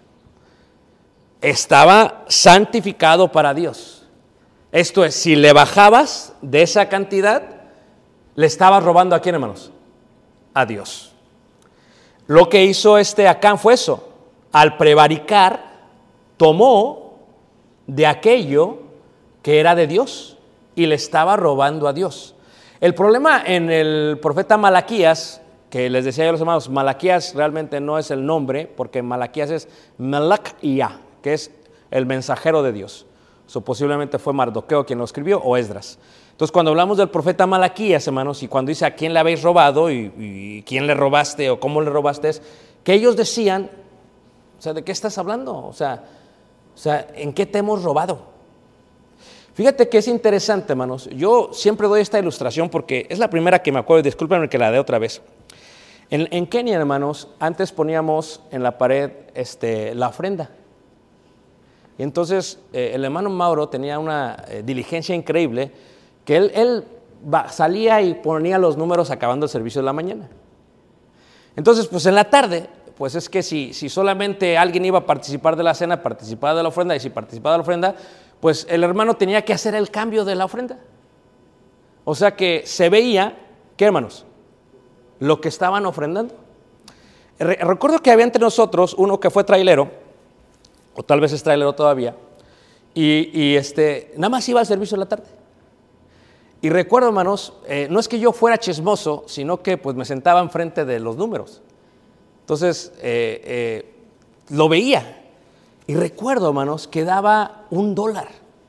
Estaba santificado para Dios. Esto es, si le bajabas de esa cantidad, le estabas robando ¿a quién, hermanos? A Dios. Lo que hizo Acán fue eso. Al prevaricar, tomó de aquello que era de Dios y le estaba robando a Dios. El problema en el profeta Malaquías, que les decía yo a los hermanos, Malaquías realmente no es el nombre, porque Malaquías es Malakía, que es el mensajero de Dios. So, posiblemente fue Mardoqueo quien lo escribió o Esdras. Entonces, cuando hablamos del profeta Malaquías, hermanos, y cuando dice a quién le habéis robado y quién le robaste o cómo le robaste, es que ellos decían, o sea, ¿de qué estás hablando? O sea, ¿en qué te hemos robado? Fíjate que es interesante, hermanos. Yo siempre doy esta ilustración porque es la primera que me acuerdo, y discúlpenme que la dé otra vez. En Kenia, hermanos, antes poníamos en la pared la ofrenda. Y entonces el hermano Mauro tenía una diligencia increíble, que él salía y ponía los números acabando el servicio de la mañana. Entonces, pues en la tarde, pues es que si solamente alguien iba a participar de la cena, participaba de la ofrenda, y si participaba de la ofrenda, pues el hermano tenía que hacer el cambio de la ofrenda. O sea que se veía, ¿qué, hermanos? Lo que estaban ofrendando. Recuerdo que había entre nosotros uno que fue trailero, o tal vez es trailero todavía, y nada más iba al servicio de la tarde. Y recuerdo, hermanos, no es que yo fuera chismoso, sino que pues me sentaba enfrente de los números. Entonces, lo veía. Y recuerdo, hermanos, que daba $1.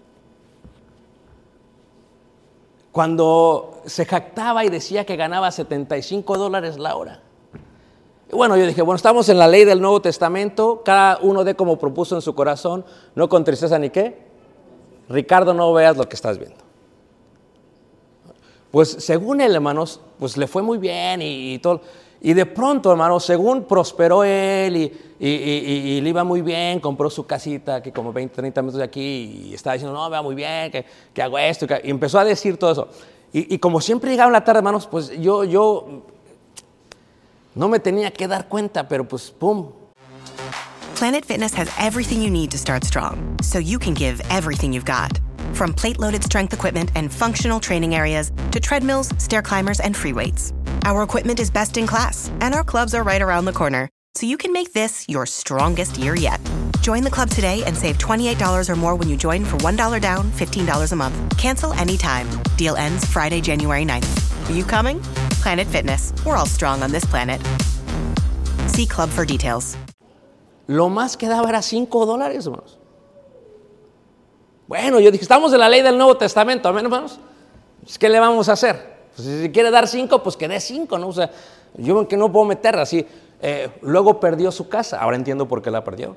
Cuando se jactaba y decía que ganaba $75 la hora. Y bueno, yo dije, bueno, estamos en la ley del Nuevo Testamento, cada uno dé como propuso en su corazón, no con tristeza ni qué. Ricardo, no veas lo que estás viendo. Pues según él, hermanos, pues le fue muy bien y todo. Y de pronto, hermano, según prosperó él y le iba muy bien, compró su casita que como 20, 30 metros de aquí y estaba diciendo, no, me va muy bien, que hago esto. Y empezó a decir todo eso. Y como siempre llegaba en la tarde, hermanos, pues yo no me tenía que dar cuenta, pero pues pum. Planet Fitness has everything you need to start strong, so you can give everything you've got. From plate-loaded strength equipment and functional training areas to treadmills, stair climbers, and free weights. Our equipment is best in class, and our clubs are right around the corner, so you can make this your strongest year yet. Join the club today and save $28 or more when you join for $1 down, $15 a month. Cancel anytime. Deal ends Friday, January 9th. Are you coming? Planet Fitness. We're all strong on this planet. See club for details. Lo más que daba era $5, hermanos. Bueno, yo dije, estamos en la ley del Nuevo Testamento, amén, hermanos. Pues, ¿qué le vamos a hacer? Pues, si quiere dar 5, pues que dé 5, ¿no? O sea, yo que no puedo meter así. Luego perdió su casa, ahora entiendo por qué la perdió.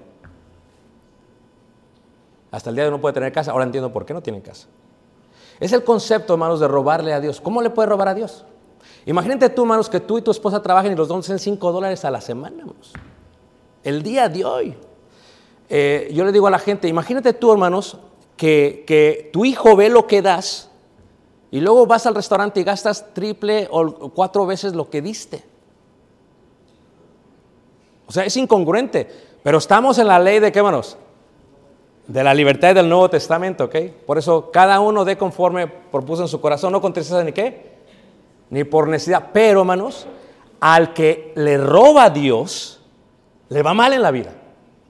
Hasta el día de hoy no puede tener casa, ahora entiendo por qué no tiene casa. Es el concepto, hermanos, de robarle a Dios. ¿Cómo le puede robar a Dios? Imagínate tú, hermanos, que tú y tu esposa trabajen y los dos den $5 a la semana, hermanos. El día de hoy. Yo le digo a la gente, imagínate tú, hermanos, que tu hijo ve lo que das y luego vas al restaurante y gastas triple o 4 veces lo que diste. O sea, es incongruente, pero estamos en la ley de, ¿qué, hermanos? De la libertad del Nuevo Testamento, ¿ok? Por eso cada uno dé conforme propuso en su corazón, no con tristeza ni qué, ni por necesidad. Pero, hermanos, al que le roba a Dios, le va mal en la vida.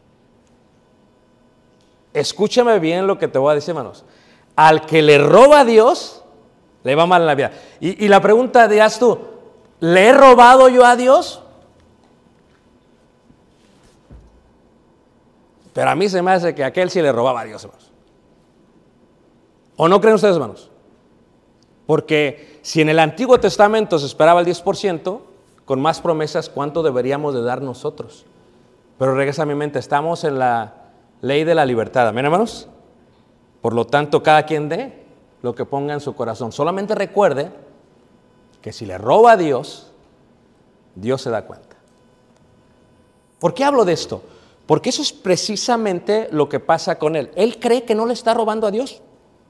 Escúchame bien lo que te voy a decir, hermanos. Al que le roba a Dios, le va mal en la vida. Y la pregunta dirás tú, ¿le he robado yo a Dios? Pero a mí se me hace que aquel sí le robaba a Dios, hermanos. ¿O no creen ustedes, hermanos? Porque si en el Antiguo Testamento se esperaba el 10%, con más promesas, ¿cuánto deberíamos de dar nosotros? Pero regresa a mi mente, estamos en la ley de la libertad, ¿amén, hermanos? Por lo tanto, cada quien dé lo que ponga en su corazón. Solamente recuerde que si le roba a Dios, Dios se da cuenta. ¿Por qué hablo de esto? Porque eso es precisamente lo que pasa con él. Él cree que no le está robando a Dios.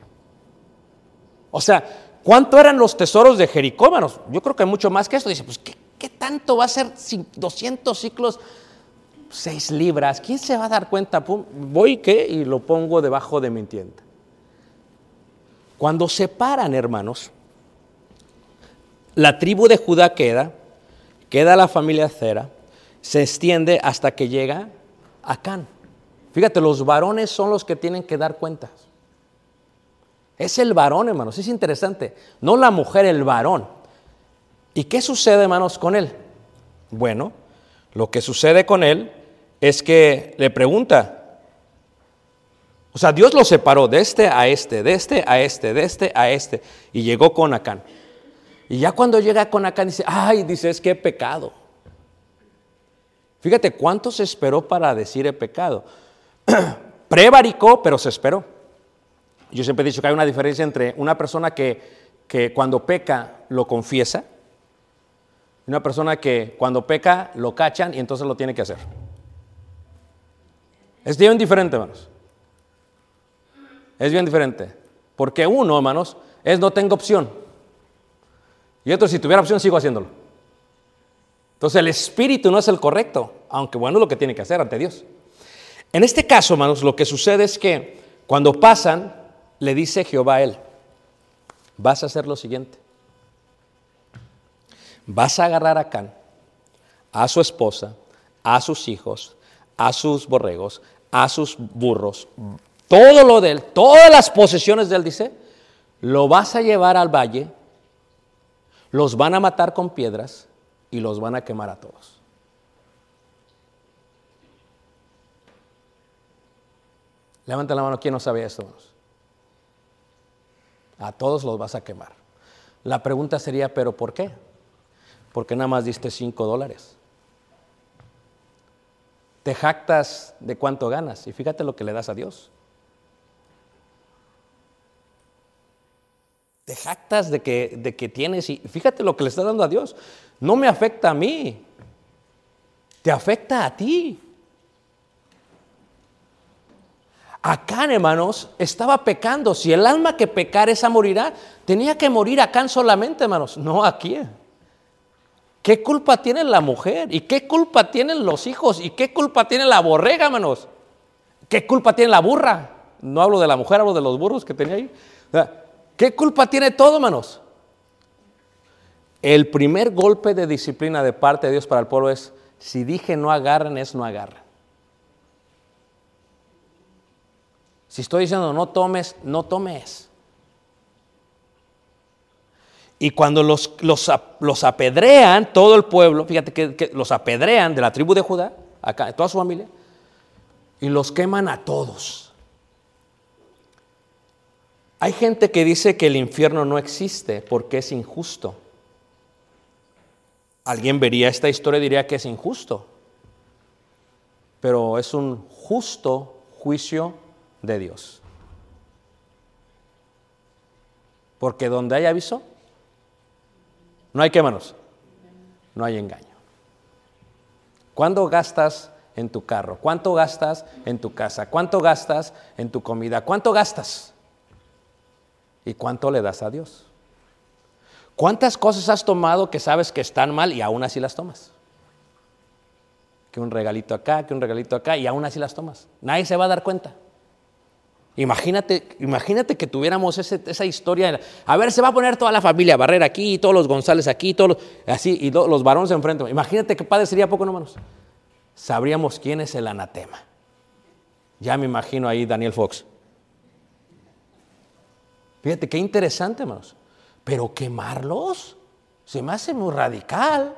O sea, ¿cuánto eran los tesoros de Jericó, hermanos? Yo creo que mucho más que esto. Dice, pues, ¿qué tanto va a ser 200 ciclos? 6 libras. ¿Quién se va a dar cuenta? Pum, voy, ¿qué? Y lo pongo debajo de mi tienda. Cuando separan, hermanos, la tribu de Judá queda la familia Zera, se extiende hasta que llega a Acán. Fíjate, los varones son los que tienen que dar cuentas. Es el varón, hermanos, es interesante. No la mujer, el varón. ¿Y qué sucede, hermanos, con él? Bueno, lo que sucede con él es que le pregunta. O sea, Dios lo separó de este a este, de este a este, de este a este. Y llegó con Acán. Y ya cuando llega con Acán dice, dice, es que he pecado. Fíjate cuánto se esperó para decir he pecado. Prevaricó, pero se esperó. Yo siempre he dicho que hay una diferencia entre una persona que cuando peca lo confiesa y una persona que cuando peca lo cachan y entonces lo tiene que hacer. Es bien diferente, hermanos. Es bien diferente. Porque uno, hermanos, no tengo opción. Y otro, si tuviera opción, sigo haciéndolo. Entonces el espíritu no es el correcto, aunque bueno es lo que tiene que hacer ante Dios. En este caso, hermanos, lo que sucede es que cuando pasan, le dice Jehová a él, vas a hacer lo siguiente. Vas a agarrar a Acán, a su esposa, a sus hijos, a sus borregos, a sus burros, todo lo de él, todas las posesiones de él, dice, lo vas a llevar al valle, los van a matar con piedras y los van a quemar a todos. Levanta la mano, ¿quién no sabe esto, hermanos? A todos los vas a quemar. La pregunta sería, ¿pero por qué? Porque nada más diste $5. Te jactas de cuánto ganas y fíjate lo que le das a Dios. Te jactas de que tienes, y fíjate lo que le estás dando a Dios. No me afecta a mí, te afecta a ti. Acán, hermanos, estaba pecando. Si el alma que pecar esa morirá, tenía que morir Acán solamente, hermanos, no aquí. ¿Qué culpa tiene la mujer? ¿Y qué culpa tienen los hijos? ¿Y qué culpa tiene la borrega, hermanos? ¿Qué culpa tiene la burra? No hablo de la mujer, hablo de los burros que tenía ahí. O sea, ¿qué culpa tiene todo, hermanos? El primer golpe de disciplina de parte de Dios para el pueblo es, si dije no agarren, es no agarren. Si estoy diciendo no tomes, no tomes. Y cuando los apedrean, todo el pueblo, fíjate que los apedrean de la tribu de Judá, acá, toda su familia, y los queman a todos. Hay gente que dice que el infierno no existe porque es injusto. Alguien vería esta historia y diría que es injusto, pero es un justo juicio de Dios. Porque donde hay aviso, no hay, ¿qué, hermanos? No hay engaño. ¿Cuánto gastas en tu carro? ¿Cuánto gastas en tu casa? ¿Cuánto gastas en tu comida? ¿Cuánto gastas? ¿Y cuánto le das a Dios? ¿Cuántas cosas has tomado que sabes que están mal y aún así las tomas? Que un regalito acá y aún así las tomas. Nadie se va a dar cuenta. Imagínate que tuviéramos esa historia. A ver, se va a poner toda la familia a barrer aquí, todos los González aquí, así, y los varones enfrente. Imagínate qué padre sería, poco no, hermanos. Sabríamos quién es el anatema. Ya me imagino ahí Daniel Fox. Fíjate qué interesante, hermanos. Pero quemarlos se me hace muy radical.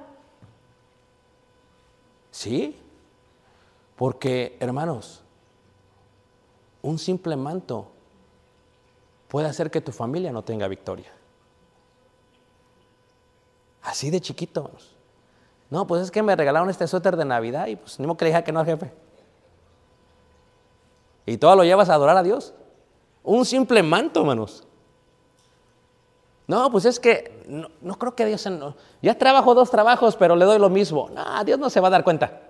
¿Sí? Porque, hermanos, un simple manto puede hacer que tu familia no tenga victoria. Así de chiquito, hermanos. No, pues es que me regalaron este suéter de Navidad y pues ni modo que le dije que no al jefe. Y todo lo llevas a adorar a Dios. Un simple manto, hermanos. No, pues es que no creo que Dios... ya trabajo 2 trabajos, pero le doy lo mismo. No, Dios no se va a dar cuenta.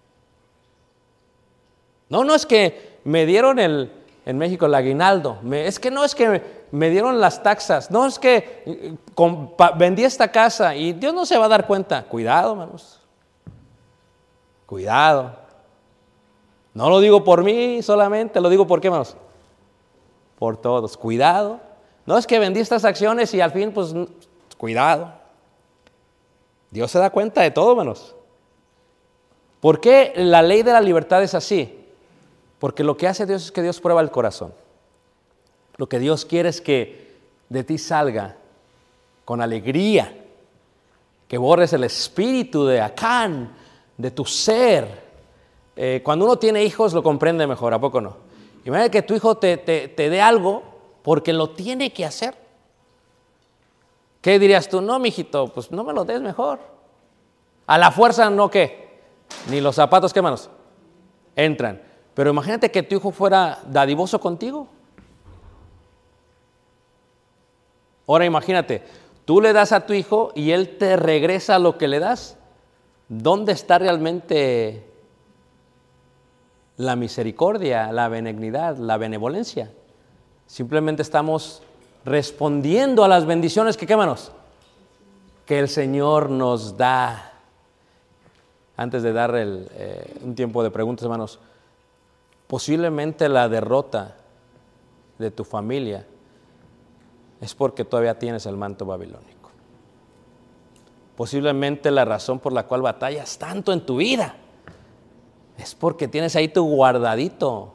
No es que me dieron en México el aguinaldo. Es que me dieron las taxas. No, es que vendí esta casa y Dios no se va a dar cuenta. Cuidado, hermanos. Cuidado. No lo digo por mí solamente, lo digo por qué, hermanos. Por todos. Cuidado. No es que vendí estas acciones y al fin, pues, cuidado. Dios se da cuenta de todo, hermanos. ¿Por qué la ley de la libertad es así? Porque lo que hace Dios es que Dios prueba el corazón. Lo que Dios quiere es que de ti salga con alegría, que borres el espíritu de Acán, de tu ser. Cuando uno tiene hijos lo comprende mejor, ¿a poco no? Imagínate que tu hijo te dé algo porque lo tiene que hacer. ¿Qué dirías tú? No, mijito, pues no me lo des mejor. A la fuerza no, ¿qué? Ni los zapatos, ¿qué, manos? Entran. Pero imagínate que tu hijo fuera dadivoso contigo. Ahora imagínate, tú le das a tu hijo y él te regresa lo que le das. ¿Dónde está realmente la misericordia, la benignidad, la benevolencia? Simplemente estamos respondiendo a las bendiciones que, ¿qué, hermanos? Que el Señor nos da. Antes de dar un tiempo de preguntas, hermanos, posiblemente la derrota de tu familia es porque todavía tienes el manto babilónico. Posiblemente la razón por la cual batallas tanto en tu vida es porque tienes ahí tu guardadito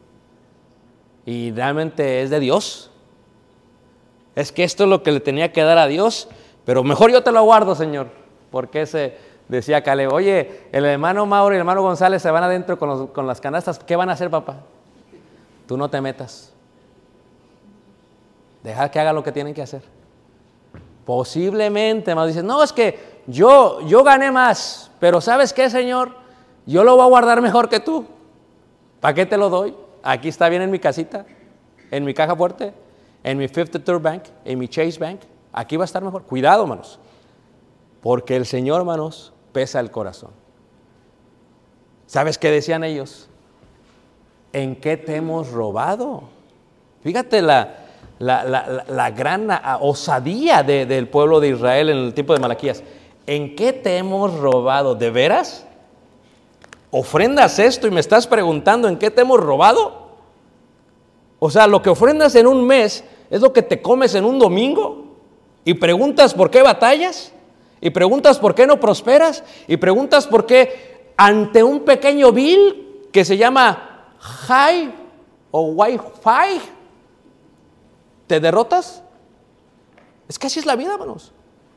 y realmente es de Dios. Es que esto es lo que le tenía que dar a Dios, pero mejor yo te lo guardo, Señor, porque decía Caleb, oye, el hermano Mauro y el hermano González se van adentro con las canastas, ¿qué van a hacer, papá? Tú no te metas. Deja que haga lo que tienen que hacer. Posiblemente, hermano, dices, no, es que yo gané más, pero ¿sabes qué, Señor? Yo lo voy a guardar mejor que tú. ¿Para qué te lo doy? Aquí está bien en mi casita, en mi caja fuerte. en mi Fifth Third Bank, en mi Chase Bank, aquí va a estar mejor. Cuidado, hermanos, porque el Señor, hermanos, pesa el corazón. ¿Sabes qué decían ellos? ¿En qué te hemos robado? Fíjate la gran osadía del pueblo de Israel en el tiempo de Malaquías. ¿En qué te hemos robado? ¿De veras? ¿Ofrendas esto y me estás preguntando en qué te hemos robado? O sea, lo que ofrendas en un mes es lo que te comes en un domingo. Y preguntas por qué batallas. Y preguntas por qué no prosperas. Y preguntas por qué ante un pequeño bill que se llama Hi o Wi-Fi te derrotas. Es que así es la vida, hermanos.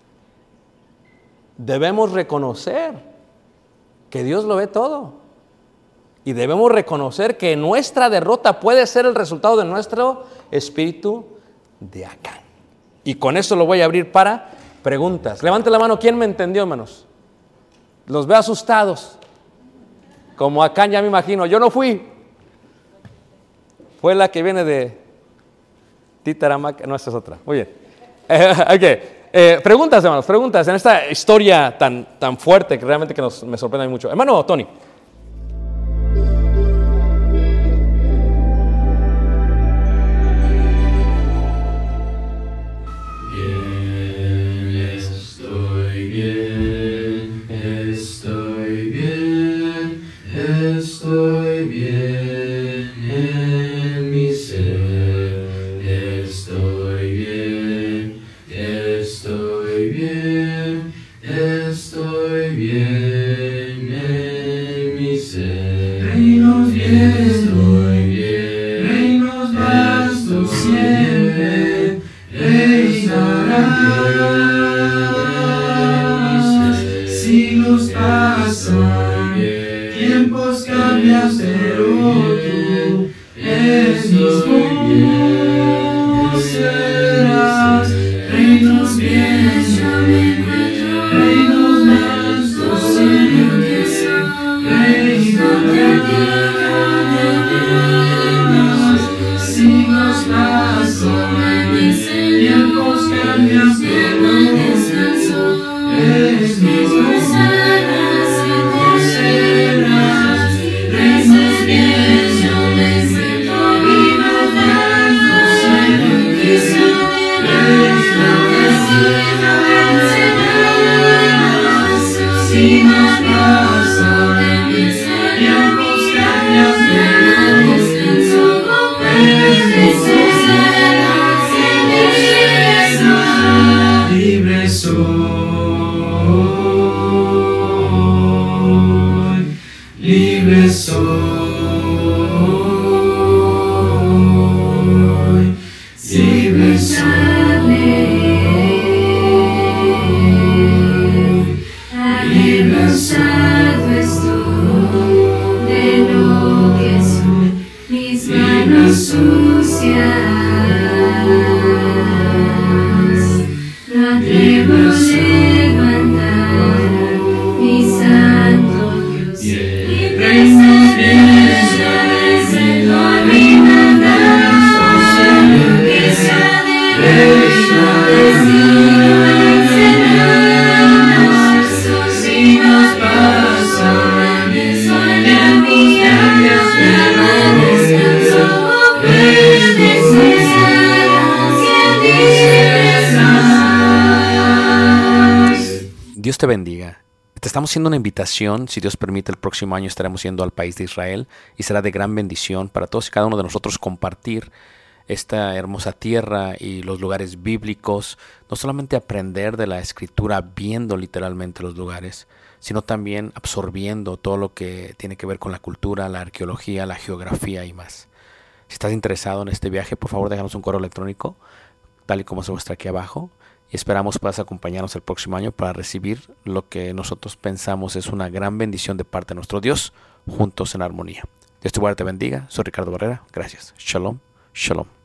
Debemos reconocer que Dios lo ve todo. Y debemos reconocer que nuestra derrota puede ser el resultado de nuestro espíritu de Acán. Y con eso lo voy a abrir para preguntas. Levante la mano, ¿quién me entendió, hermanos? Los veo asustados. Como Acán, ya me imagino. Yo no fui. Fue la que viene de Titaramac. No, esta es otra. Muy bien. Preguntas, hermanos, preguntas en esta historia tan fuerte que realmente me sorprende mucho. Hermano Tony. Estoy bien en mi ser, estoy bien en mi ser. Reinos bien, estoy bien, reinos vastos siempre, reinarán. Siglos pasan, tiempos cambian, pero tú eres mismo serás. Reinos bien, yo me encuentro, reinos vastos siempre, reinarán. Siglos pasan, tiempos cambian, pero descanso, eres mismo serás. Reinos bien, yo me siento vivo, si nos pasan, tiempos cambian, pero descanso, libre soy, libre soy, libre soy, Cansado estoy de lo que son mis manos sucias. No atrevo a levantar mi santo Dios. Reinos bien, yo me siento alimentado, que sea de reino de siglo enseñados. Si nos pasan, soy tiempos cambios, pero descanso, Dios te bendiga. Te estamos haciendo una invitación. Si Dios permite, el próximo año estaremos yendo al país de Israel y será de gran bendición para todos y cada uno de nosotros compartir esta hermosa tierra y los lugares bíblicos. No solamente aprender de la Escritura viendo literalmente los lugares, sino también absorbiendo todo lo que tiene que ver con la cultura, la arqueología, la geografía y más. Si estás interesado en este viaje, por favor déjanos un correo electrónico, tal y como se muestra aquí abajo. Y esperamos puedas acompañarnos el próximo año para recibir lo que nosotros pensamos es una gran bendición de parte de nuestro Dios, juntos en armonía. Dios te guarde, te bendiga. Soy Ricardo Barrera. Gracias. Shalom. Shalom.